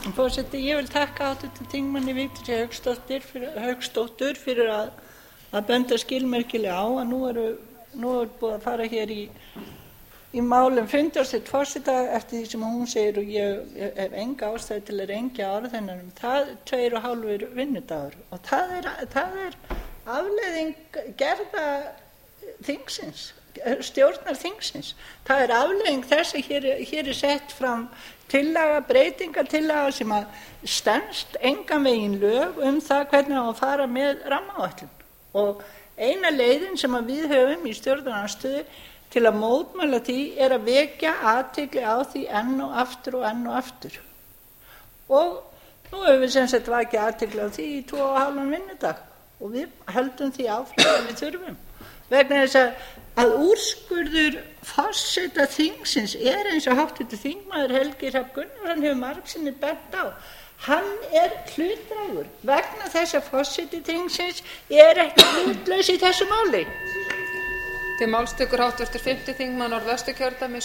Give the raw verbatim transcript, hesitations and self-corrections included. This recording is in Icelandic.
Forseti, ég vil þakka háttvirtum þingmanni Vigdísi Hauksdóttur fyrir, Hauksdóttur fyrir að, að benda skilmerkilega á að nú eru nú er búið að fara hér í, í málum fundarstjórn forseta eftir því sem hún segir og ég, ég hef enga ástæðu til að rengja orð hennar um það, tveir og hálfur vinnudagur og það er, það er afleiðing gerða þingsins, stjórnar þingsins. Það er afleiðing þess að hér, hér er sett fram tillaga, breytingartillaga sem að stenst engan veginn lög um það hvernig á að fara með rammaáætlun. Og eina leiðin sem að við höfum í stjórnarandstöðu til að mótmæla því er að vekja athygli á því enn og aftur og enn og aftur. Og nú höfum við sem sagt vakið athygli á því í tvo og hálfan vinnudag og við höldum því áfram að við þurfum. Vegna þess að, að úrskurður forseta þingsins er eins og háttvirtur þingmaður Helgi Hrafn Gunnarsson hefur margsinnis bent á. Hann er hlutdrægur vegna þess að forseti þingsins er ekki hlutlaus í þessu máli. Til máls tekur háttvirtur fimmti þingmaður Norðvesturkjördæmis